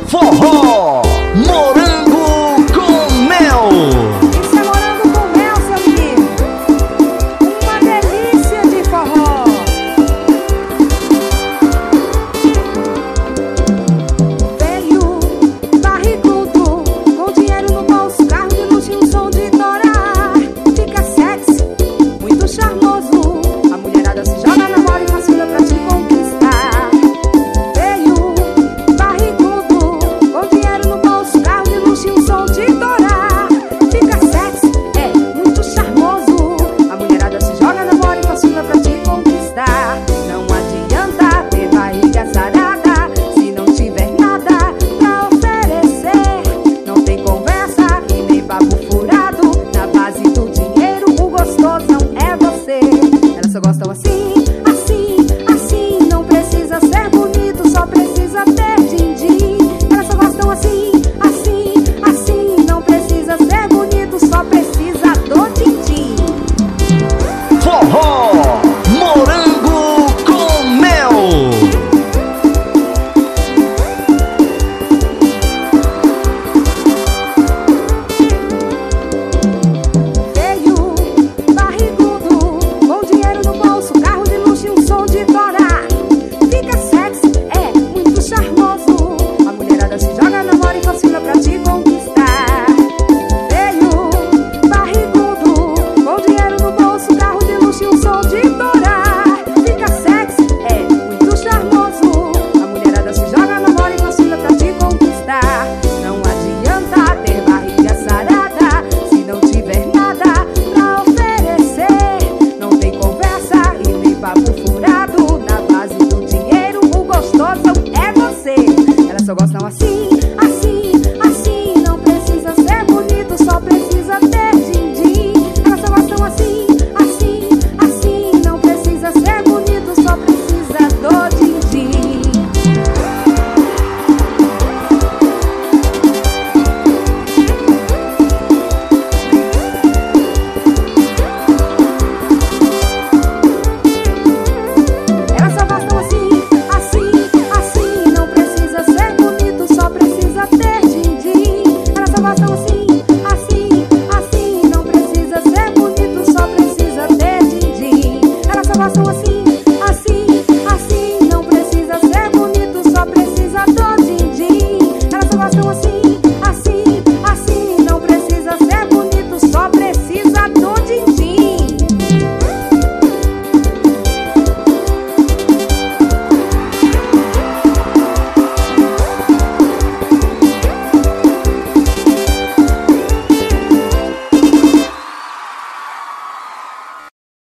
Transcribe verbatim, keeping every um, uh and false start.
Forró Morango com Mel. Isso é morango com mel, seu menino. Uma delícia de forró. Veio, barrigudo, com dinheiro no bolso, carro de luxo e um som de torar. Fica sexy, muito charmoso. A mulherada se joga na bola e fascina pra te conquistar. Veio, barrigudo, com dinheiro no bolso, carro de luxo e um som de torar. Fica sexy, é muito charmoso. A mulherada se joga na bola e fascina pra te conquistar. Não adianta ter barriga sarada se não tiver nada pra oferecer. Não tem conversa e nem papo furado. Na base do dinheiro o gostosão é você. Elas só gostam assim, assim, assim. Não precisa ser bonito, só precisa ter din-din. Elas só gostam assim, assim, assim. Não precisa ser bonito, só precisa do din-din. Forró Morango com Mel. Veio, barrigudo, com dinheiro no bolso, carro de luxo e um som de torar. Fica sexy, é muito charmoso. A mulherada se joga na bola e fascina pra te conquistar. Veio, barrigudo, com dinheiro no bolso, carro de luxo e um som de torar. Fica sexy, é muito charmoso. A mulherada se joga na bola e fascina pra te conquistar. Não adianta ter barriga sarada se não tiver nada pra oferecer. Não tem conversa e nem papo furado. Na base do dinheiro o gostoso é você. Elas só gostam assim,